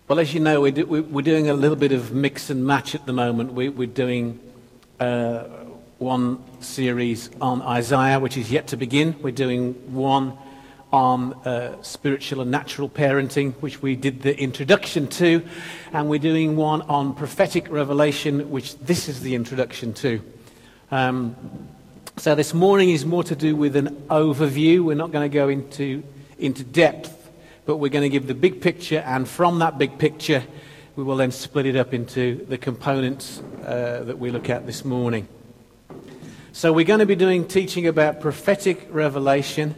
Well, as you know, we're doing a little bit of mix and match at the moment. We're doing one series on Isaiah, which is yet to begin. We're doing one on spiritual and natural parenting, which we did the introduction to. And we're doing one on prophetic revelation, which this is the introduction to. So this morning is more to do with an overview. We're not going to go into depth, but we're going to give the big picture, and from that big picture, we will then split it up into the components that we look at this morning. So we're going to be teaching about prophetic revelation,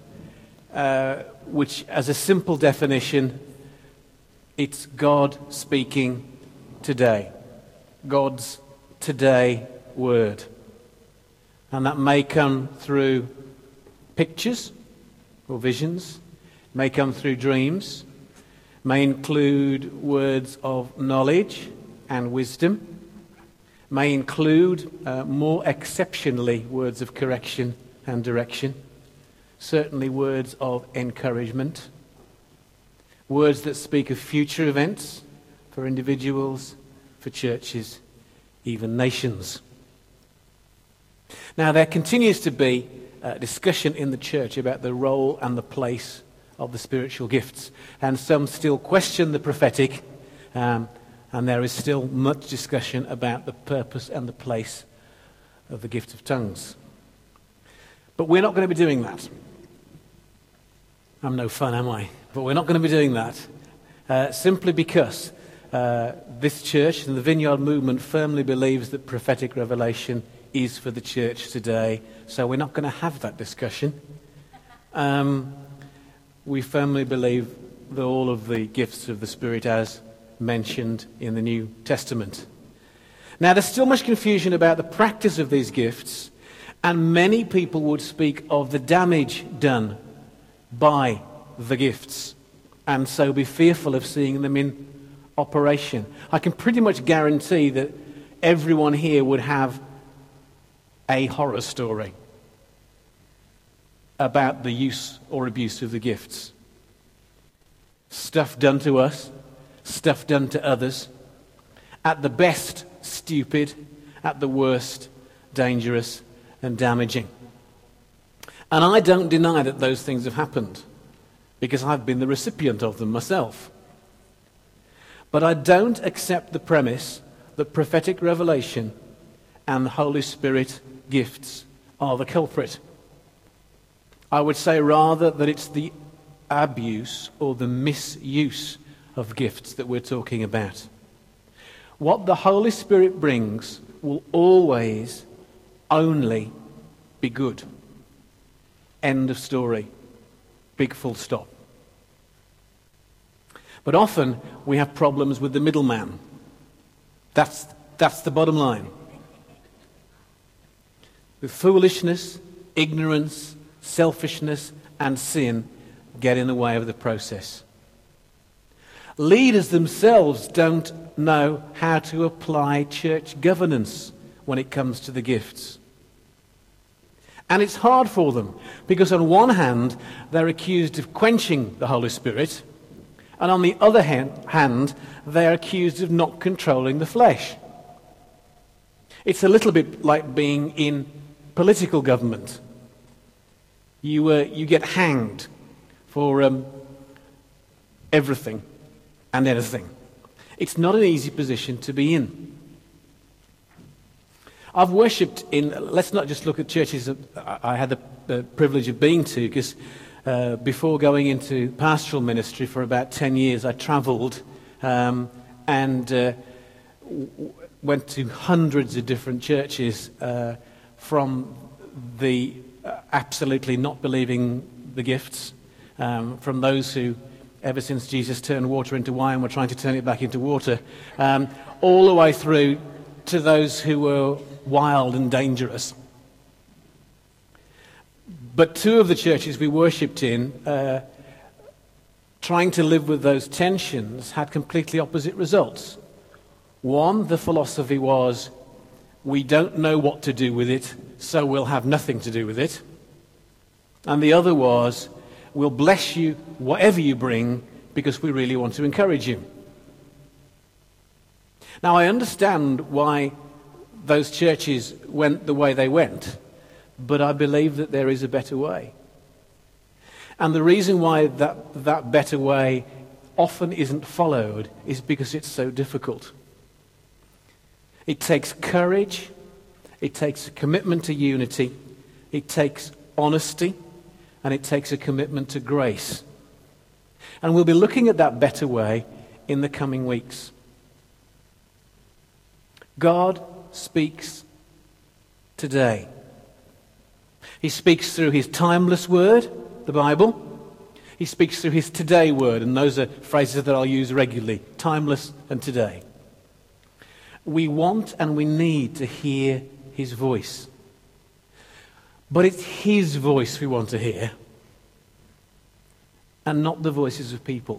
which, as a simple definition, it's God speaking today. God's today word. And that may come through pictures or visions, may come through dreams, may include words of knowledge and wisdom, may include, more exceptionally, words of correction and direction, certainly words of encouragement, words that speak of future events for individuals, for churches, even nations. Now, there continues to be discussion in the church about the role and the place of the spiritual gifts. And some still question the prophetic, and there is still much discussion about the purpose and the place of the gift of tongues. But we're not going to be doing that. I'm no fun, am I? But we're not going to be doing that, simply because this church and the Vineyard Movement firmly believes that prophetic revelation is for the church today. So we're not going to have that discussion. We firmly believe that all of the gifts of the Spirit as mentioned in the New Testament. Now, there's still much confusion about the practice of these gifts, and many people would speak of the damage done by the gifts, and so be fearful of seeing them in operation. I can pretty much guarantee that everyone here would have a horror story about the use or abuse of the gifts. Stuff done to us, stuff done to others. At the best, stupid. At the worst, dangerous and damaging. And I don't deny that those things have happened, because I've been the recipient of them myself. But I don't accept the premise that prophetic revelation and the Holy Spirit gifts are the culprit. I would say rather that it's the abuse or the misuse of gifts that we're talking about. What the Holy Spirit brings will always only be good. End of story. Big full stop. But often we have problems with the middleman. That's the bottom line. With foolishness, ignorance, selfishness and sin get in the way of the process. Leaders themselves don't know how to apply church governance when it comes to the gifts. And it's hard for them, because on one hand they're accused of quenching the Holy Spirit, and on the other hand they're accused of not controlling the flesh. It's a little bit like being in political government. You get hanged for everything and anything. It's not an easy position to be in. I've worshipped in, let's not just look at churches that I had the privilege of being to, because before going into pastoral ministry for about 10 years, I travelled and went to hundreds of different churches, from the absolutely not believing the gifts, from those who, ever since Jesus turned water into wine, were trying to turn it back into water, all the way through to those who were wild and dangerous. But two of the churches we worshipped in, trying to live with those tensions, had completely opposite results. One, the philosophy was, we don't know what to do with it, so we'll have nothing to do with it. And the other was, we'll bless you whatever you bring, because we really want to encourage you. Now, I understand why those churches went the way they went, but I believe that there is a better way. And the reason why that better way often isn't followed is because it's so difficult. It takes courage, it takes a commitment to unity, it takes honesty, and it takes a commitment to grace. And we'll be looking at that better way in the coming weeks. God speaks today. He speaks through his timeless word, the Bible. He speaks through his today word, and those are phrases that I'll use regularly, timeless and today. We want and we need to hear his voice. But it's his voice we want to hear, and not the voices of people.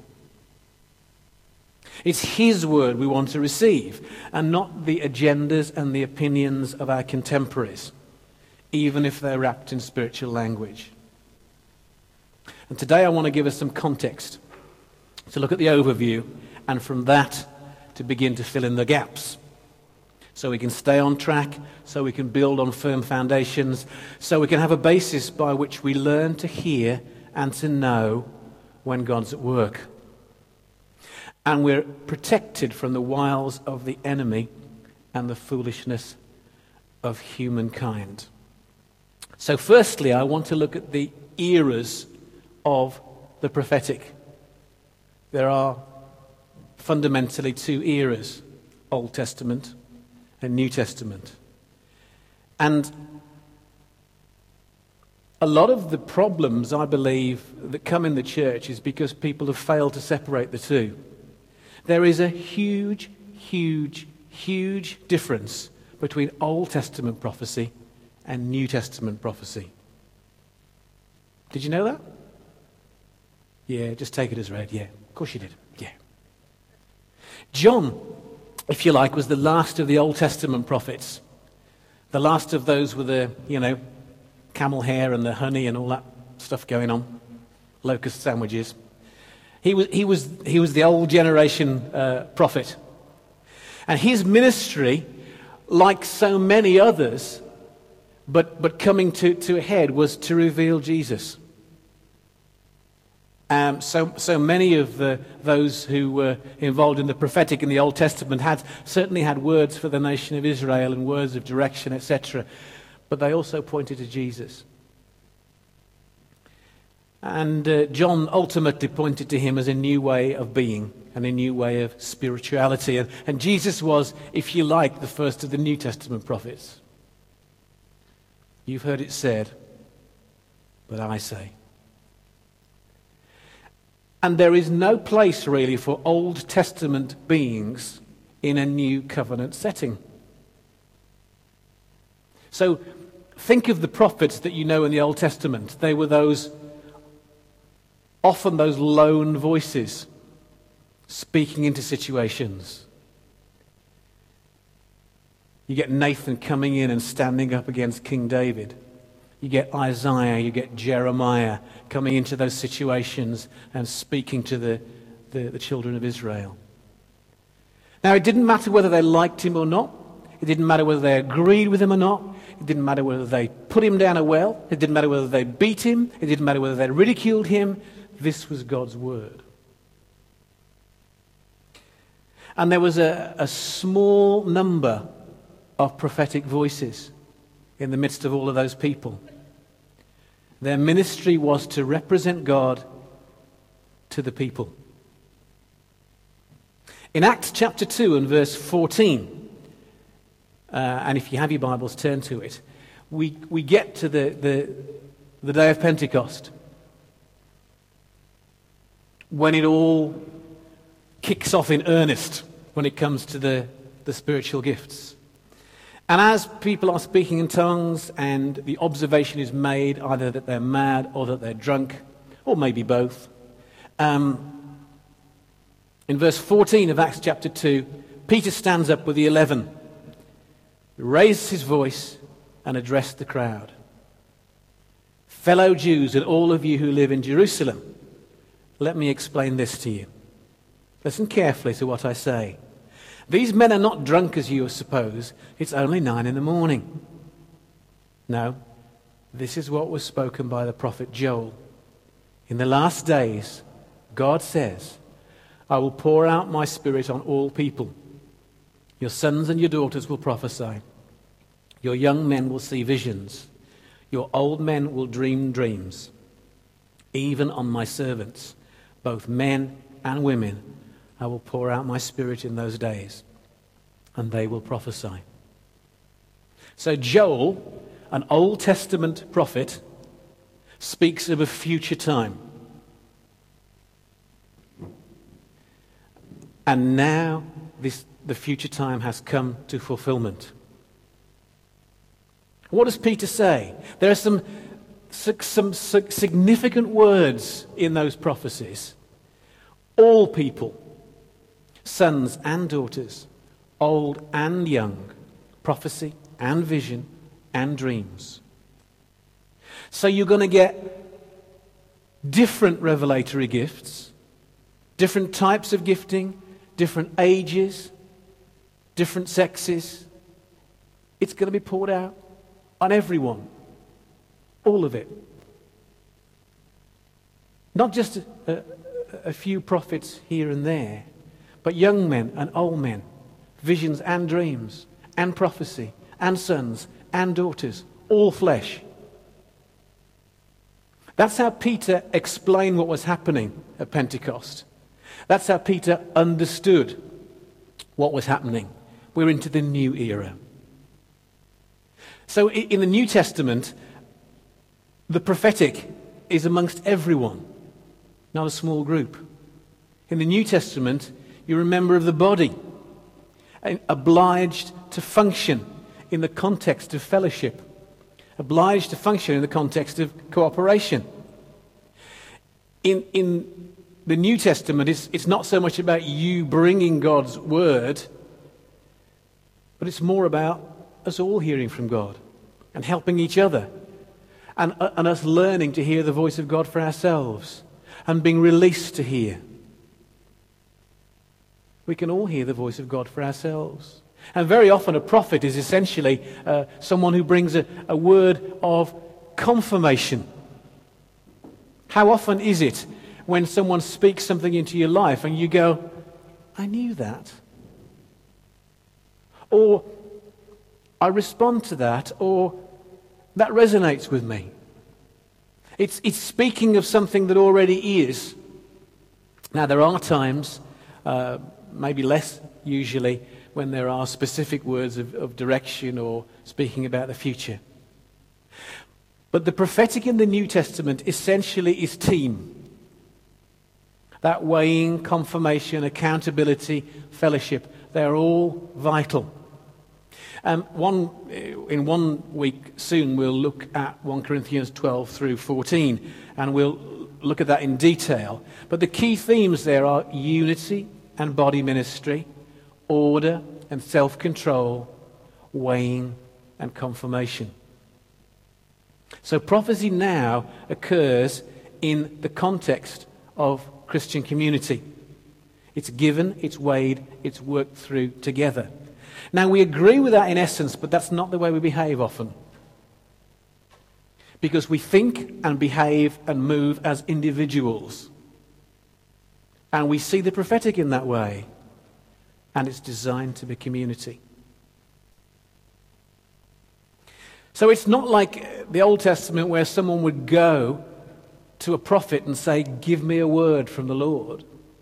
It's his word we want to receive, and not the agendas and the opinions of our contemporaries, even if they're wrapped in spiritual language. And today I want to give us some context, to look at the overview, and from that to begin to fill in the gaps. So we can stay on track, so we can build on firm foundations, so we can have a basis by which we learn to hear and to know when God's at work. And we're protected from the wiles of the enemy and the foolishness of humankind. So firstly, I want to look at the eras of the prophetic. There are fundamentally two eras, Old Testament and New Testament. And a lot of the problems, I believe, that come in the church is because people have failed to separate the two. There is a huge, huge, huge difference between Old Testament prophecy and New Testament prophecy. Did you know that? Yeah, just take it as read. Yeah, of course you did. Yeah. John, if you like, was the last of the Old Testament prophets. The last of those with the, camel hair and the honey and all that stuff going on. Locust sandwiches. He was the old generation prophet. And his ministry, like so many others, but coming to a head, was to reveal Jesus. So many of those who were involved in the prophetic in the Old Testament certainly had words for the nation of Israel and words of direction, etc. But they also pointed to Jesus. And John ultimately pointed to him as a new way of being and a new way of spirituality. And Jesus was, if you like, the first of the New Testament prophets. You've heard it said, but I say. And there is no place really for Old Testament beings in a new covenant setting. So think of the prophets that you know in the Old Testament. They were often those lone voices speaking into situations. You get Nathan coming in and standing up against King David. You get Isaiah, you get Jeremiah coming into those situations and speaking to the children of Israel. Now, it didn't matter whether they liked him or not. It didn't matter whether they agreed with him or not. It didn't matter whether they put him down a well. It didn't matter whether they beat him. It didn't matter whether they ridiculed him. This was God's word. And there was a small number of prophetic voices in the midst of all of those people. Their ministry was to represent God to the people. In Acts chapter 2 and verse 14, and if you have your Bibles, turn to it, we get to the day of Pentecost, when it all kicks off in earnest when it comes to the spiritual gifts. And as people are speaking in tongues and the observation is made either that they're mad or that they're drunk, or maybe both, in verse 14 of Acts chapter 2, Peter stands up with the 11, raises his voice and addressed the crowd. Fellow Jews and all of you who live in Jerusalem, let me explain this to you. Listen carefully to what I say. These men are not drunk as you suppose. It's only 9 a.m. No, this is what was spoken by the prophet Joel. In the last days, God says, I will pour out my Spirit on all people. Your sons and your daughters will prophesy. Your young men will see visions. Your old men will dream dreams. Even on my servants, both men and women, I will pour out my Spirit in those days, and they will prophesy. So Joel, an Old Testament prophet, speaks of a future time. And now the future time has come to fulfillment. What does Peter say? There are some significant words in those prophecies. All people, sons and daughters, old and young, prophecy and vision and dreams. So you're going to get different revelatory gifts, different types of gifting, different ages, different sexes. It's going to be poured out on everyone. All of it. Not just a few prophets here and there, but young men and old men, visions and dreams, and prophecy, and sons and daughters, all flesh. That's how Peter explained what was happening at Pentecost. That's how Peter understood what was happening. We're into the new era. So in the New Testament, the prophetic is amongst everyone, not a small group. In the New Testament, you're a member of the body, and obliged to function in the context of fellowship, obliged to function in the context of cooperation. In the New Testament, it's not so much about you bringing God's word, but it's more about us all hearing from God and helping each other, and us learning to hear the voice of God for ourselves and being released to hear. We can all hear the voice of God for ourselves. And very often a prophet is essentially someone who brings a word of confirmation. How often is it when someone speaks something into your life and you go, I knew that. Or I respond to that, or that resonates with me. It's speaking of something that already is. Now there are times, maybe less usually, when there are specific words of direction or speaking about the future. But the prophetic in the New Testament essentially is team. That weighing, confirmation, accountability, fellowship, they're all vital. In 1 week soon we'll look at 1 Corinthians 12 through 14, and we'll look at that in detail. But the key themes there are unity and body ministry, order and self-control, weighing and confirmation. So prophecy now occurs in the context of Christian community. It's given, it's weighed, it's worked through together. Now we agree with that in essence, but that's not the way we behave often. Because we think and behave and move as individuals. And we see the prophetic in that way. And it's designed to be community. So it's not like the Old Testament where someone would go to a prophet and say, give me a word from the Lord.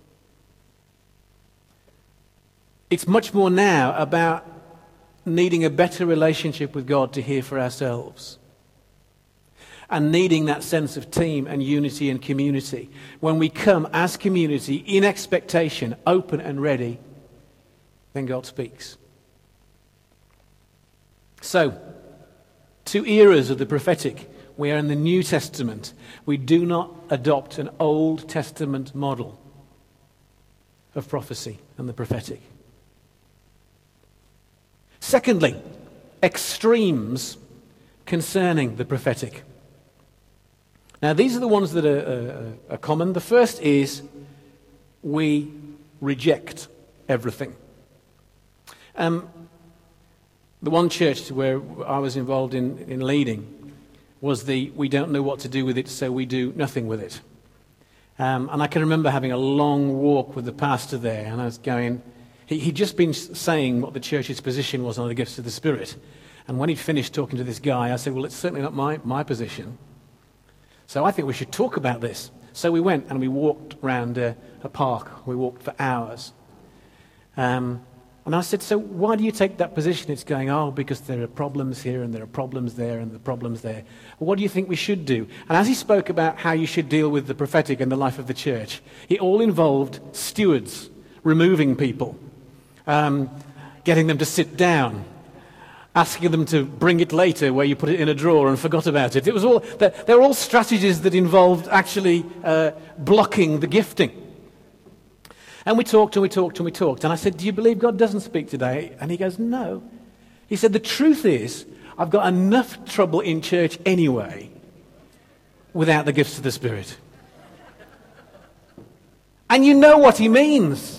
It's much more now about needing a better relationship with God to hear for ourselves. And needing that sense of team and unity and community. When we come as community in expectation, open and ready, then God speaks. So, 2 eras of the prophetic. We are in the New Testament. We do not adopt an Old Testament model of prophecy and the prophetic. Secondly, extremes concerning the prophetic. Now, these are the ones that are common. The first is we reject everything. The one church where I was involved in leading was we don't know what to do with it, so we do nothing with it. And I can remember having a long walk with the pastor there, and I was going, he'd just been saying what the church's position was on the gifts of the Spirit. And when he'd finished talking to this guy, I said, well, it's certainly not my position. So I think we should talk about this. So we went and we walked around a park. We walked for hours. And I said, so why do you take that position? It's going, because there are problems here and there are problems there and the problems there. What do you think we should do? And as he spoke about how you should deal with the prophetic in the life of the church, it all involved stewards, removing people, getting them to sit down, asking them to bring it later where you put it in a drawer and forgot about it. There were all strategies that involved actually blocking the gifting. And we talked and we talked and we talked. And I said, do you believe God doesn't speak today? And he goes, no. He said, the truth is, I've got enough trouble in church anyway without the gifts of the Spirit. And you know what he means.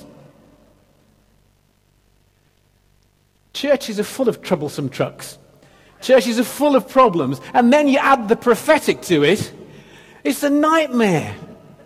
Churches are full of troublesome trucks. Churches are full of problems. And then you add the prophetic to it. It's a nightmare.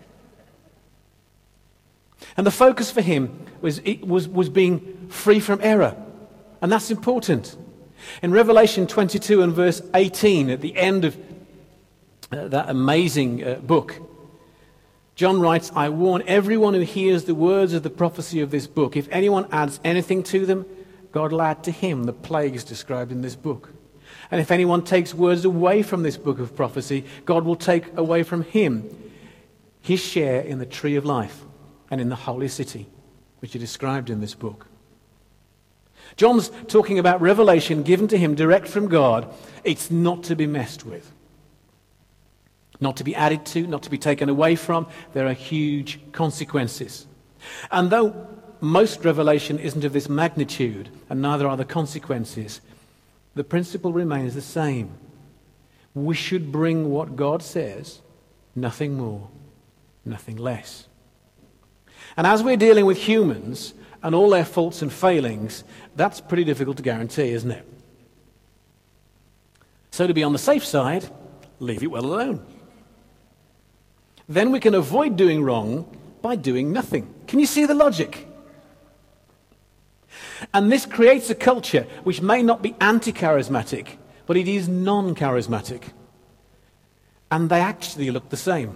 And the focus for him was being free from error. And that's important. In Revelation 22 and verse 18, at the end of that amazing book, John writes, I warn everyone who hears the words of the prophecy of this book. If anyone adds anything to them, God will add to him the plagues described in this book. And if anyone takes words away from this book of prophecy, God will take away from him his share in the tree of life and in the holy city, which are described in this book. John's talking about revelation given to him direct from God. It's not to be messed with. Not to be added to, not to be taken away from. There are huge consequences. And though most revelation isn't of this magnitude, and neither are the consequences, the principle remains the same. We should bring what God says, nothing more, nothing less. And as we're dealing with humans and all their faults and failings, that's pretty difficult to guarantee, isn't it? So to be on the safe side, leave it well alone. Then we can avoid doing wrong by doing nothing. Can you see the logic? And this creates a culture which may not be anti-charismatic, but it is non-charismatic. And they actually look the same.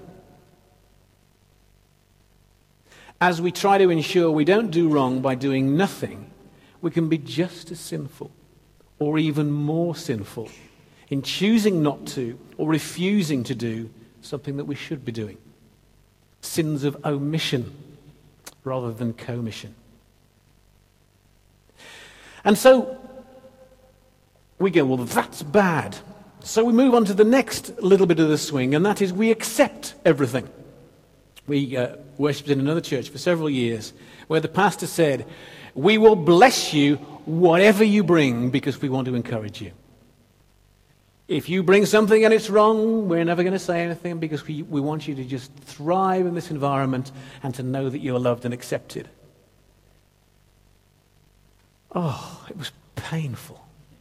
As we try to ensure we don't do wrong by doing nothing, we can be just as sinful, or even more sinful, in choosing not to or refusing to do something that we should be doing. Sins of omission rather than commission. And so we go, well, that's bad. So we move on to the next little bit of the swing, and that is we accept everything. We worshipped in another church for several years where the pastor said, we will bless you whatever you bring because we want to encourage you. If you bring something and it's wrong, we're never going to say anything because we want you to just thrive in this environment and to know that you're loved and accepted. Oh, it was painful.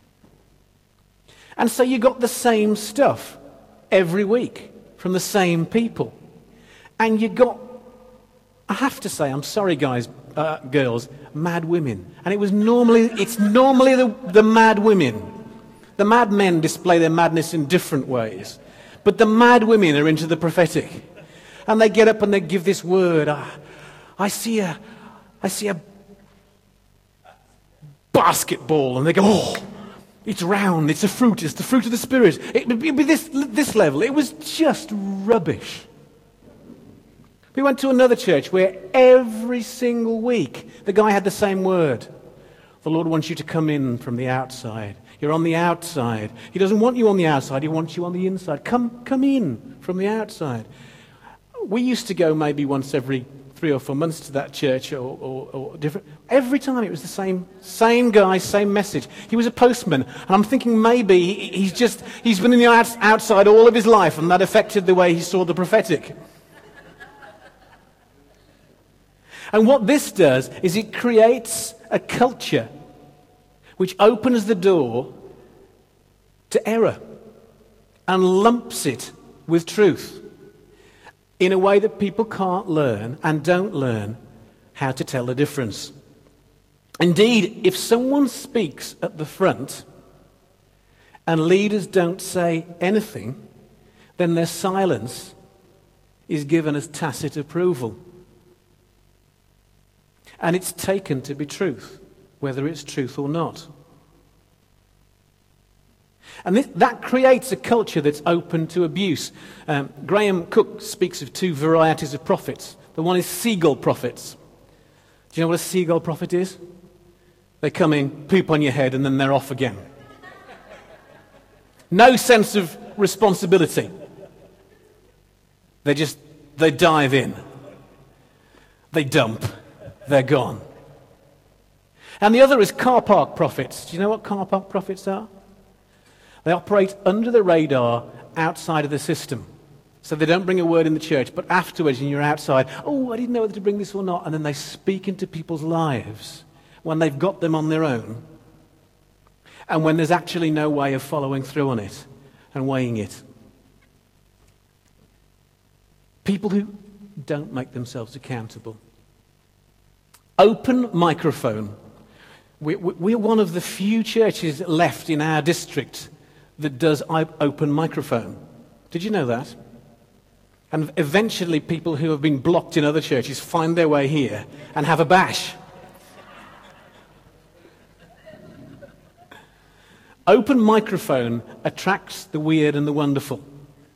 And so you got the same stuff every week from the same people. And you got, I have to say, I'm sorry guys, girls, mad women. And it's normally the mad women. The mad men display their madness in different ways. But the mad women are into the prophetic. And they get up and they give this word. I see a basketball. And they go, oh, it's round, it's the fruit of the Spirit. It would be this level. It was just rubbish. We went to another church where every single week the guy had the same word. The Lord wants you to come in from the outside. You're on the outside. He doesn't want you on the outside. He wants you on the inside. Come in from the outside. We used to go maybe once every 3 or 4 months to that church or different. Every time it was the same guy, same message. He was a postman. And I'm thinking maybe he's been in the outside all of his life and that affected the way he saw the prophetic. And what this does is it creates a culture which opens the door to error and lumps it with truth in a way that people can't learn and don't learn how to tell the difference. Indeed, if someone speaks at the front and leaders don't say anything, then their silence is given as tacit approval. And it's taken to be truth, whether it's truth or not. And that creates a culture that's open to abuse. Graham Cook speaks of two varieties of prophets. The one is seagull prophets. Do you know what a seagull prophet is? They come in, poop on your head, and then they're off again. No sense of responsibility. They dive in. They dump. They're gone. And the other is car park prophets. Do you know what car park prophets are? They operate under the radar outside of the system. So they don't bring a word in the church, but afterwards when you're outside, oh, I didn't know whether to bring this or not, and then they speak into people's lives when they've got them on their own, and when there's actually no way of following through on it and weighing it. People who don't make themselves accountable. Open microphone. We're one of the few churches left in our district that does open microphone. Did you know that? And eventually people who have been blocked in other churches find their way here and have a bash. Open microphone attracts the weird and the wonderful.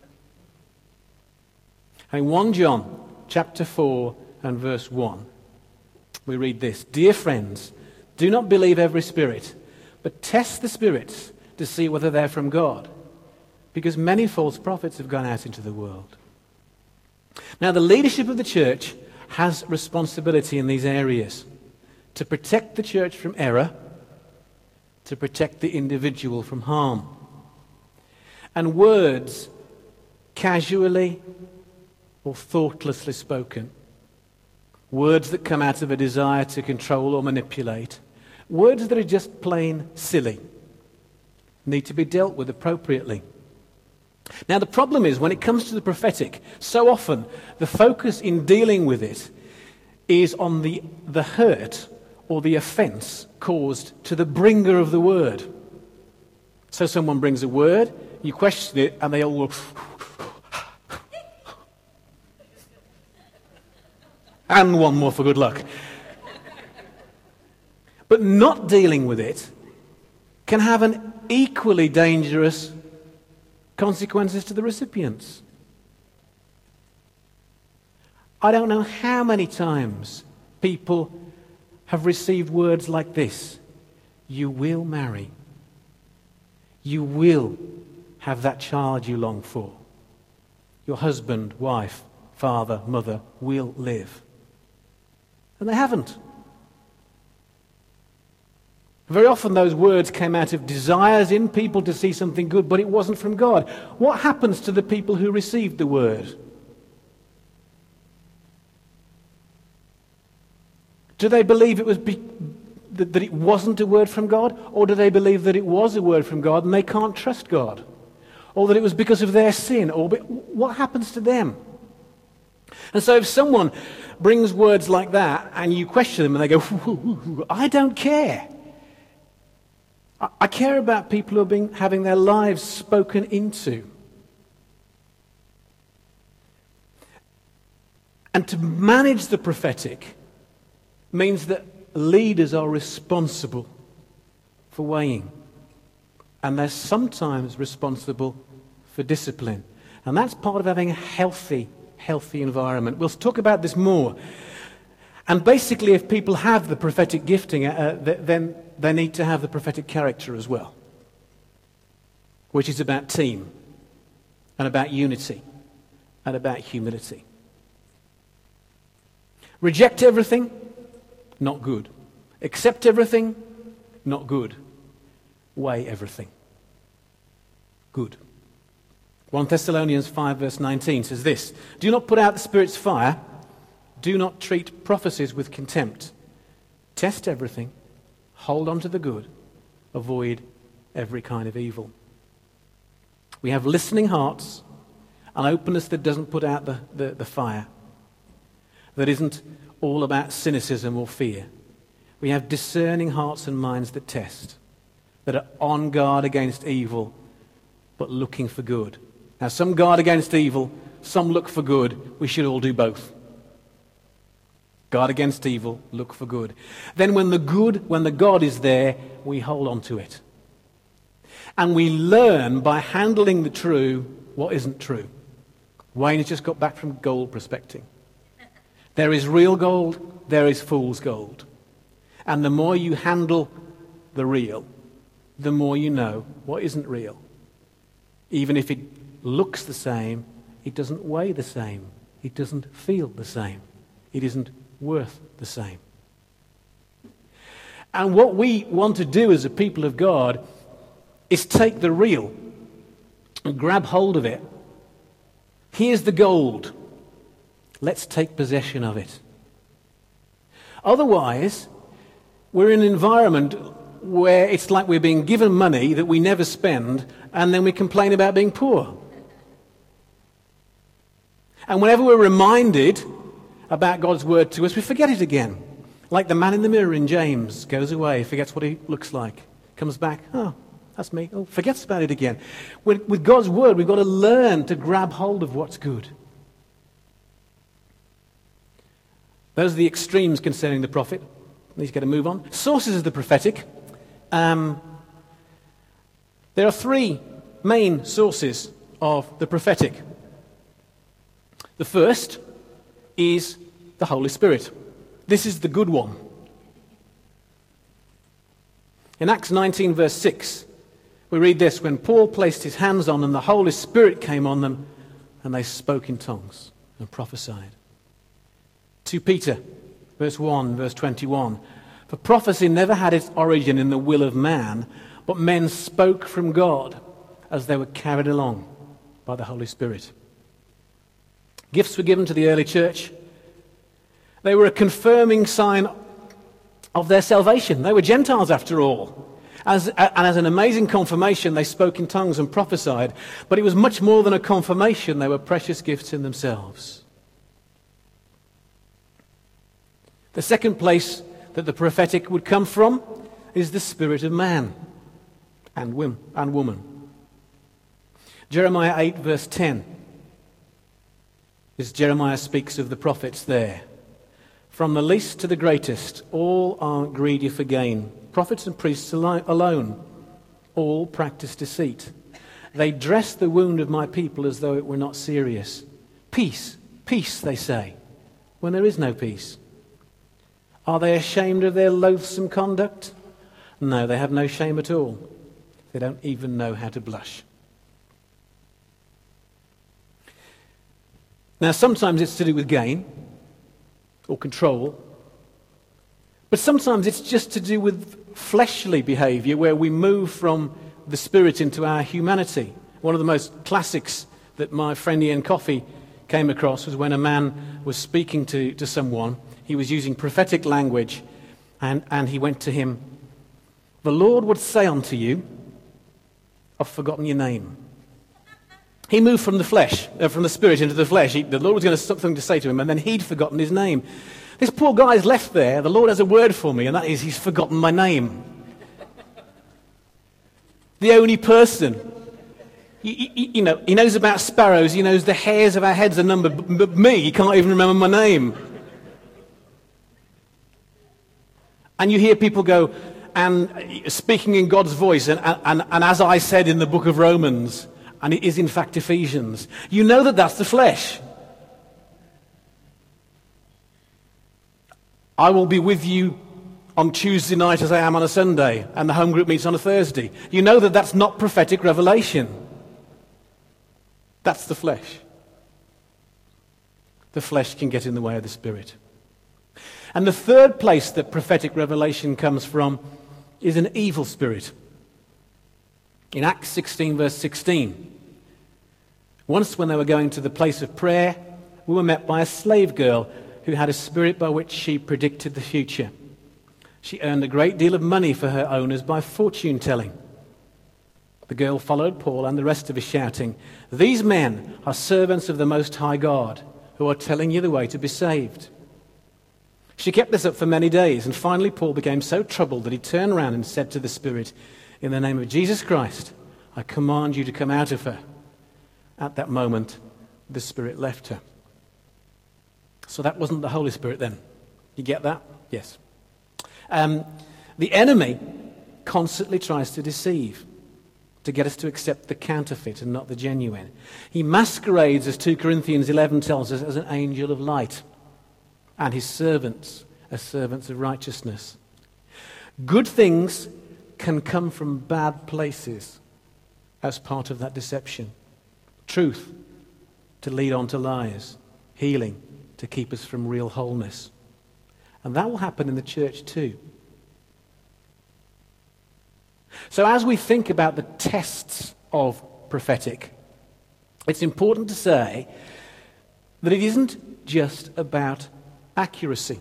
In 1 John chapter 4 and verse 1, we read this: Dear friends, do not believe every spirit, but test the spirits to see whether they're from God, because many false prophets have gone out into the world. Now, the leadership of the church has responsibility in these areas to protect the church from error, to protect the individual from harm. And words casually or thoughtlessly spoken, words that come out of a desire to control or manipulate, words that are just plain silly, need to be dealt with appropriately. Now, the problem is, when it comes to the prophetic, so often the focus in dealing with it is on the hurt or the offense caused to the bringer of the word. So someone brings a word, you question it, and they all go, and one more for good luck. But not dealing with it can have an equally dangerous consequences to the recipients. I don't know how many times people have received words like this: you will marry. You will have that child you long for. Your husband, wife, father, mother will live. And they haven't. Very often those words came out of desires in people to see something good, but it wasn't from God. What happens to the people who received the word? Do they believe it was that it wasn't a word from God? Or do they believe that it was a word from God and they can't trust God? Or that it was because of their sin? Or what happens to them? And so if someone brings words like that and you question them and they go, I don't care. I care about people who are having their lives spoken into. And to manage the prophetic means that leaders are responsible for weighing. And they're sometimes responsible for discipline. And that's part of having a healthy environment. We'll talk about this more. And basically, if people have the prophetic gifting, then they need to have the prophetic character as well, which is about team and about unity and about humility. Reject everything, not good. Accept everything, not good. Weigh everything, good. 1 Thessalonians 5 verse 19 says this: Do not put out the Spirit's fire. Do not treat prophecies with contempt. Test everything. Hold on to the good. avoid every kind of evil. We have listening hearts, an openness that doesn't put out the fire, that isn't all about cynicism or fear. We have discerning hearts and minds that test, that are on guard against evil, but looking for good. Now, some guard against evil, some look for good. We should all do both. Guard against evil, look for good. Then when the God is there, we hold on to it. And we learn by handling the true what isn't true. Wayne has just got back from gold prospecting. There is real gold, there is fool's gold. And the more you handle the real, the more you know what isn't real. Even if it looks the same, it doesn't weigh the same. It doesn't feel the same. It isn't worth the same. And what we want to do as a people of God is take the real and grab hold of it. Here's the gold. Let's take possession of it. Otherwise, we're in an environment where it's like we're being given money that we never spend, and then we complain about being poor. And whenever we're reminded about God's word to us, we forget it again. Like the man in the mirror in James, goes away, forgets what he looks like, comes back, oh, that's me, oh, forgets about it again. With God's word, we've got to learn to grab hold of what's good. Those are the extremes concerning the prophet. He's got to move on. Sources of the prophetic. There are three main sources of the prophetic. The first is the Holy Spirit. This is the good one. In Acts 19 verse 6, we read this: when Paul placed his hands on them, the Holy Spirit came on them, and they spoke in tongues and prophesied. 2 Peter verse 1, verse 21. For prophecy never had its origin in the will of man, but men spoke from God as they were carried along by the Holy Spirit. Gifts were given to the early church. They were a confirming sign of their salvation. They were Gentiles after all. And as an amazing confirmation, they spoke in tongues and prophesied. But it was much more than a confirmation. They were precious gifts in themselves. The second place that the prophetic would come from is the spirit of man and woman. Jeremiah 8 verse 10. As Jeremiah speaks of the prophets there. From the least to the greatest, all are greedy for gain. Prophets and priests alone, all practice deceit. They dress the wound of my people as though it were not serious. Peace, peace, they say, when there is no peace. Are they ashamed of their loathsome conduct? No, they have no shame at all. They don't even know how to blush. Now, sometimes it's to do with gain or control, but sometimes it's just to do with fleshly behavior where we move from the spirit into our humanity. One of the most classics that my friend Ian Coffey came across was when a man was speaking to someone. He was using prophetic language, and he went to him, "The Lord would say unto you, I've forgotten your name." He moved from the flesh, from the spirit into the flesh. The Lord was going to have something to say to him, and then he'd forgotten his name. This poor guy's left there. The Lord has a word for me, and that is he's forgotten my name. The only person. He knows about sparrows. He knows the hairs of our heads are numbered. But me, he can't even remember my name. And you hear people go, and speaking in God's voice, and as I said in the book of Romans, and it is in fact Ephesians, you know that that's the flesh. I will be with you on Tuesday night as I am on a Sunday, and the home group meets on a Thursday. You know that that's not prophetic revelation. That's the flesh. The flesh can get in the way of the spirit. And the third place that prophetic revelation comes from is an evil spirit. In Acts 16 verse 16, once when they were going to the place of prayer, we were met by a slave girl who had a spirit by which she predicted the future. She earned a great deal of money for her owners by fortune-telling. The girl followed Paul and the rest of us, shouting, "These men are servants of the Most High God, who are telling you the way to be saved." She kept this up for many days, and finally Paul became so troubled that he turned around and said to the spirit, "In the name of Jesus Christ, I command you to come out of her." At that moment, the spirit left her. So that wasn't the Holy Spirit then. You get that? Yes. The enemy constantly tries to deceive, to get us to accept the counterfeit and not the genuine. He masquerades, as 2 Corinthians 11 tells us, as an angel of light, and his servants as servants of righteousness. Good things can come from bad places as part of that deception. Truth to lead on to lies. Healing to keep us from real wholeness. And that will happen in the church too. So as we think about the tests of prophetic, it's important to say that it isn't just about accuracy.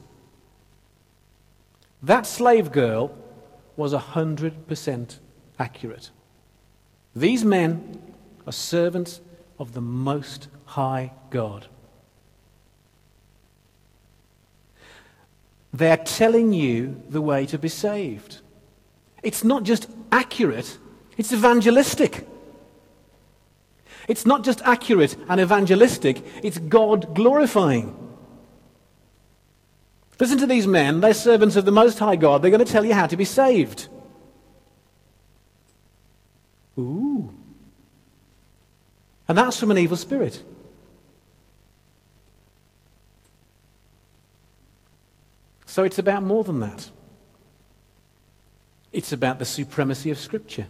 That slave girl was 100% accurate. These men are servants of the Most High God. They're telling you the way to be saved. It's not just accurate, it's evangelistic. It's not just accurate and evangelistic, it's God glorifying. Listen to these men, they're servants of the Most High God. They're going to tell you how to be saved. Ooh. And that's from an evil spirit. So it's about more than that. It's about the supremacy of Scripture.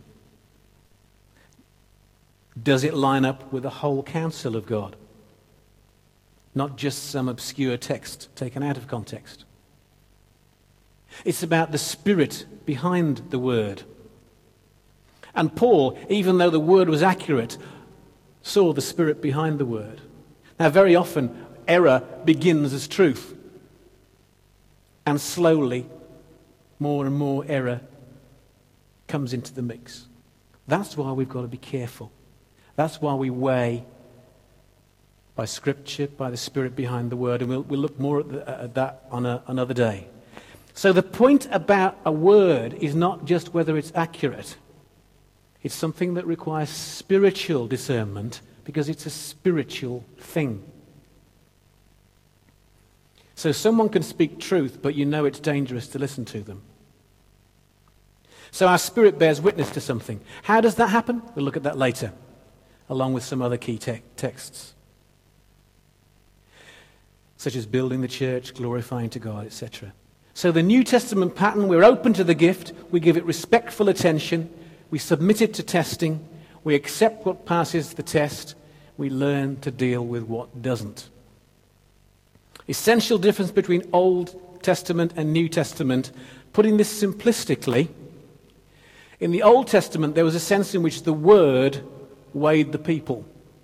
Does it line up with the whole counsel of God? Not just some obscure text taken out of context. It's about the spirit behind the word. And Paul, even though the word was accurate, saw the spirit behind the word. Now, very often, error begins as truth. And slowly, more and more error comes into the mix. That's why we've got to be careful. That's why we weigh by Scripture, by the Spirit behind the Word, and we'll look more at that on another day. So the point about a word is not just whether it's accurate. It's something that requires spiritual discernment because it's a spiritual thing. So someone can speak truth, but you know it's dangerous to listen to them. So our spirit bears witness to something. How does that happen? We'll look at that later, along with some other key texts, such as building the church, glorifying to God, etc. So the New Testament pattern, we're open to the gift, we give it respectful attention, we submit it to testing, we accept what passes the test, we learn to deal with what doesn't. Essential difference between Old Testament and New Testament, putting this simplistically, in the Old Testament there was a sense in which the Word weighed the people.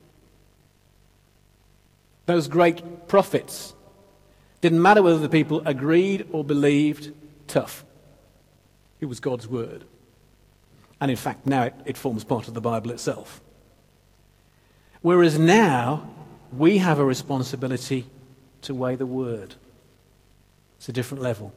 Those great prophets, didn't matter whether the people agreed or believed, tough. It was God's Word. And in fact now it forms part of the Bible itself. Whereas now we have a responsibility to weigh the Word. It's a different level.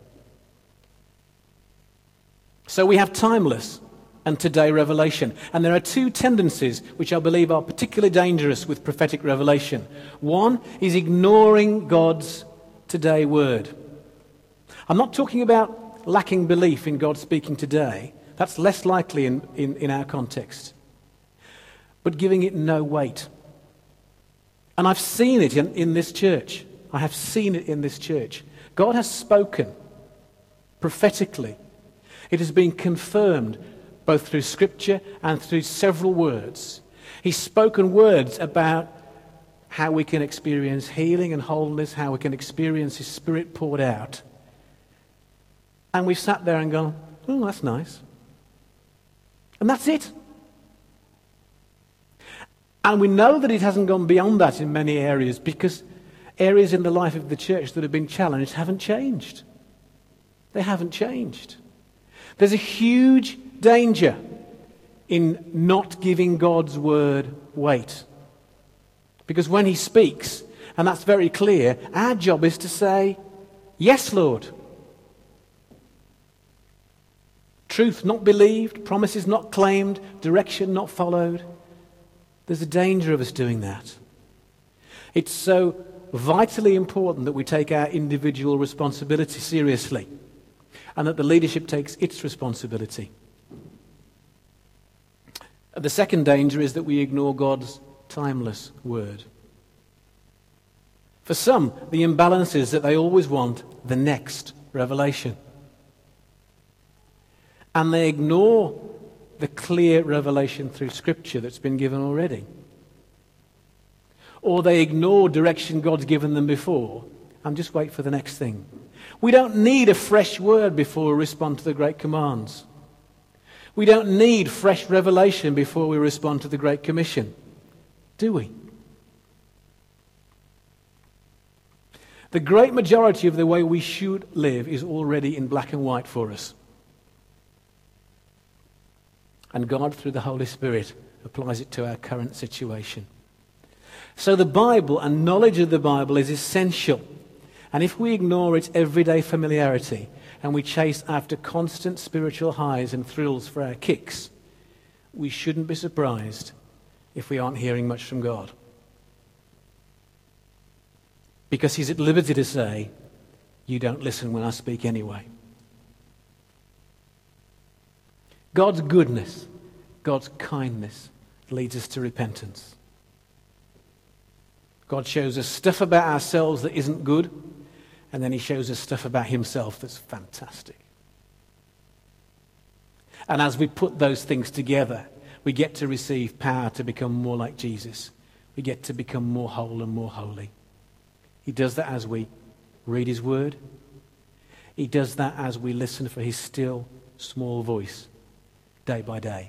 So we have timeless and today revelation. And there are two tendencies which I believe are particularly dangerous with prophetic revelation. One is ignoring God's today word. I'm not talking about lacking belief in God speaking today. That's less likely in our context. But giving it no weight. And I've seen it in this church. I have seen it in this church. God has spoken prophetically. It has been confirmed both through Scripture and through several words. He's spoken words about how we can experience healing and wholeness, how we can experience His Spirit poured out. And we've sat there and gone, oh, that's nice. And that's it. And we know that it hasn't gone beyond that in many areas because areas in the life of the church that have been challenged haven't changed. They haven't changed. There's a huge danger in not giving God's word weight. Because when he speaks, and that's very clear, our job is to say, yes, Lord. Truth not believed, promises not claimed, direction not followed. There's a danger of us doing that. It's so vitally important that we take our individual responsibility seriously and that the leadership takes its responsibility. The second danger is that we ignore God's timeless word. For some, the imbalance is that they always want the next revelation. And they ignore the clear revelation through Scripture that's been given already. Or they ignore direction God's given them before and just wait for the next thing. We don't need a fresh word before we respond to the great commands. We don't need fresh revelation before we respond to the Great Commission, do we? The great majority of the way we should live is already in black and white for us. And God, through the Holy Spirit, applies it to our current situation. So the Bible and knowledge of the Bible is essential. And if we ignore its everyday familiarity and we chase after constant spiritual highs and thrills for our kicks, we shouldn't be surprised if we aren't hearing much from God. Because he's at liberty to say, you don't listen when I speak anyway. God's goodness, God's kindness leads us to repentance. God shows us stuff about ourselves that isn't good, and then he shows us stuff about himself that's fantastic. And as we put those things together, we get to receive power to become more like Jesus. We get to become more whole and more holy. He does that as we read his word. He does that as we listen for his still, small voice, day by day.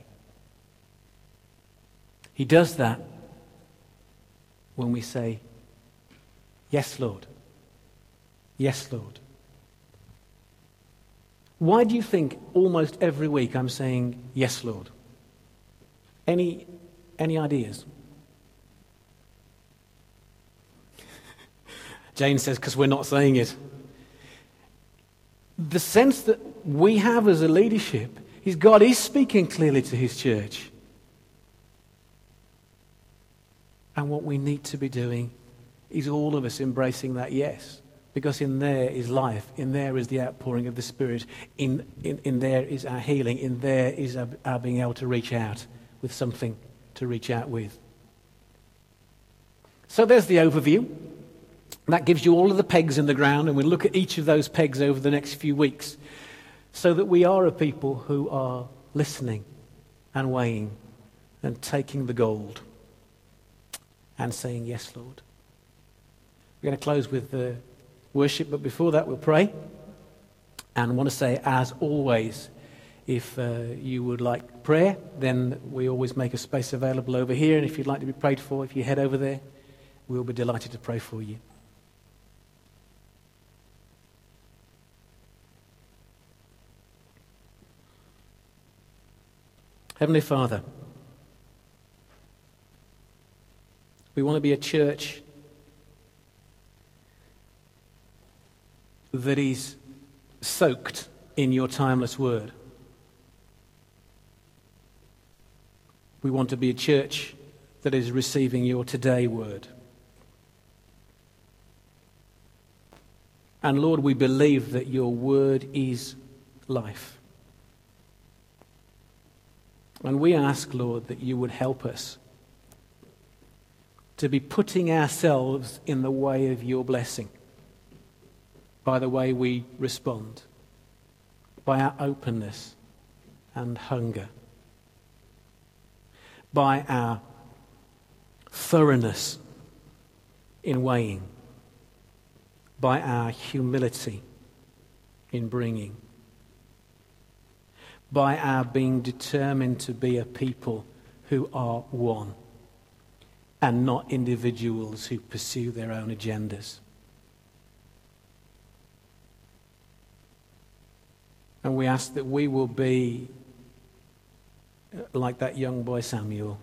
He does that when we say, yes, Lord. Yes, Lord. Why do you think almost every week I'm saying, yes, Lord? Any ideas? Jane says, because we're not saying it. The sense that we have as a leadership is God is speaking clearly to his church. And what we need to be doing is all of us embracing that yes. Because in there is life. In there is the outpouring of the Spirit. In there is our healing. In there is our being able to reach out with something to reach out with. So there's the overview. That gives you all of the pegs in the ground, and we'll look at each of those pegs over the next few weeks so that we are a people who are listening and weighing and taking the gold and saying, yes, Lord. We're going to close with the worship, but before that we'll pray. And I want to say, as always, if you would like prayer, then we always make a space available over here, and if you'd like to be prayed for, if you head over there, we'll be delighted to pray for you. Heavenly Father, we want to be a church that is soaked in your timeless word. We want to be a church that is receiving your today word. And Lord, we believe that your word is life. And we ask, Lord, that you would help us to be putting ourselves in the way of your blessing by the way we respond, by our openness and hunger, by our thoroughness in weighing, by our humility in bringing, by our being determined to be a people who are one and not individuals who pursue their own agendas. And we ask that we will be like that young boy Samuel,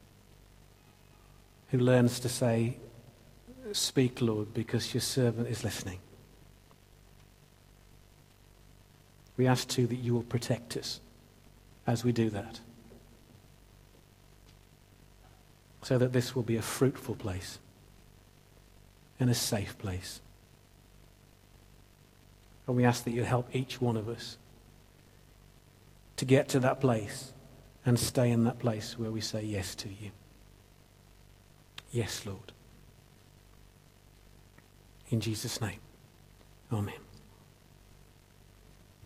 who learns to say, "Speak, Lord, because your servant is listening." We ask too that you will protect us as we do that, so that this will be a fruitful place and a safe place. And we ask that you help each one of us to get to that place and stay in that place where we say yes to you. Yes, Lord. In Jesus' name, amen.